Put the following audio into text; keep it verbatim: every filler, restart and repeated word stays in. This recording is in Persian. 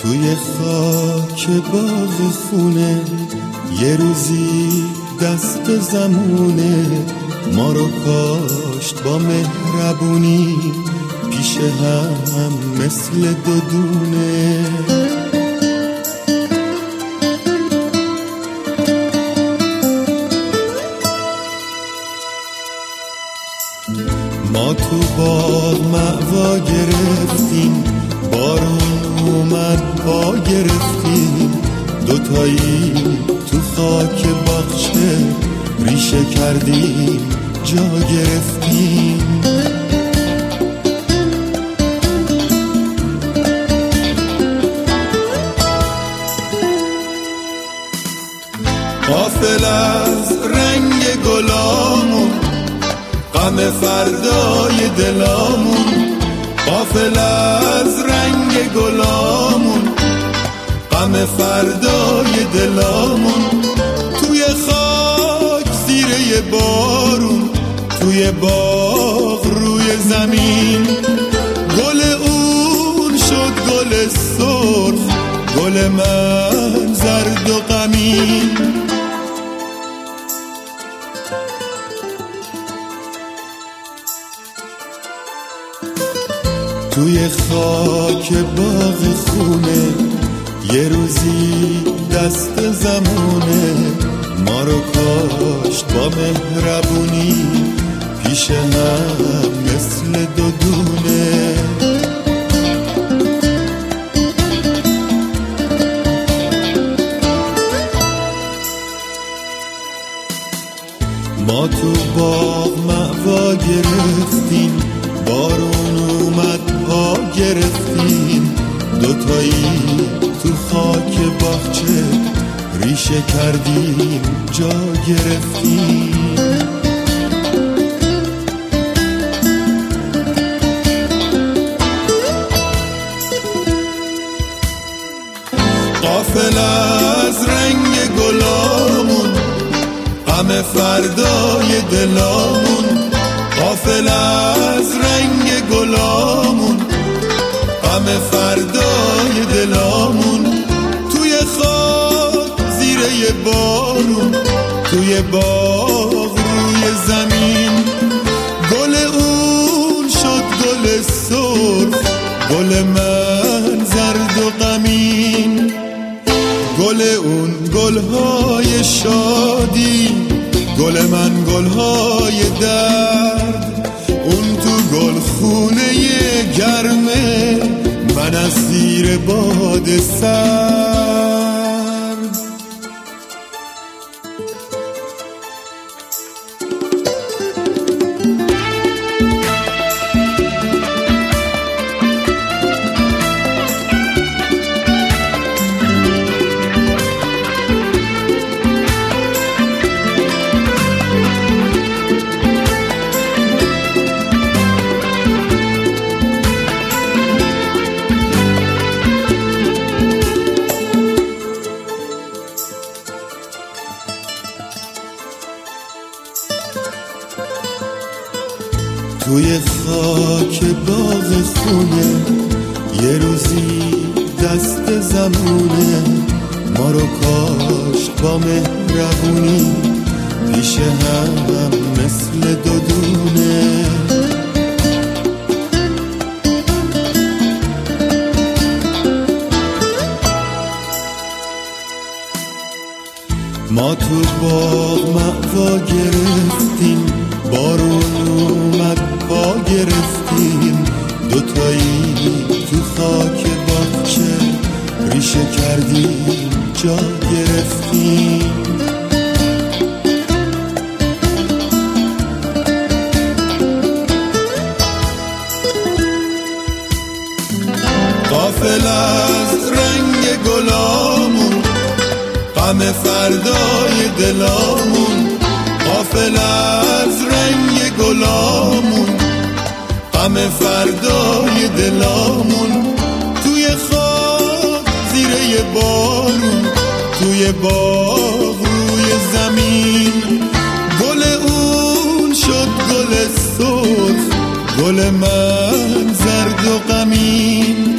توی خاک باغ خونه یه روزی دست زمونه ما رو کاشت با مهربونی پیش هم مثل دو دونه. ما تو باغ مأوا گرفتیم، بارون اومد پا گرفتیم، دوتایی تو خاک باغچه ریشه کردیم جا گرفتیم. غافل از رنگ گلامون، غم فردای دلامون، غافل از رنگ گلامون، غم فردای دلامون. توی خاک زیر بارون، توی باغ روی زمین، گل اون شد گل سرخ، گل من زرد و غمین. توی خاک باغ خونه یه روزی دست زمونه ما رو کاشت با مهربونی پیش هم مثل دو دونه. ما تو باغ مأوا گرفتیم، بارون اومد پا گرفتیم، دوتایی تو خاک باغچه ریشه کردیم جا گرفتیم. غافل از رنگ گلامون، غم فردای دلامون، غافل از رنگ گلامون، غم فردای دلامون. توی خاک زیر یه بارون، توی باغ روی زمین، گل اون شد گل سرخ، گل من زرد و غمین. گل اون گلهای شادی، گل من گلهای درد، اون تو گل خونه گرمه، من از زیر باد سرد. توی خاک باغ خونه یه روزی دست زمونه ما رو کاشت با مهربونی پیش هم مثل دو دونه. ما تو باغ مأوا گرفتیم، بارون اومد پا گرفتیم، دوتایی تو خاک باغچه ریشه کردیم جا گرفتیم. غافل از رنگ گلامون، غم فردای دلامون، غافل از رنگ گلامون، غم فردای دلامون. توی خاک زیر یه بارون، توی باغ روی زمین، گل اون شد گل سرخ، گل من زرد و غمین.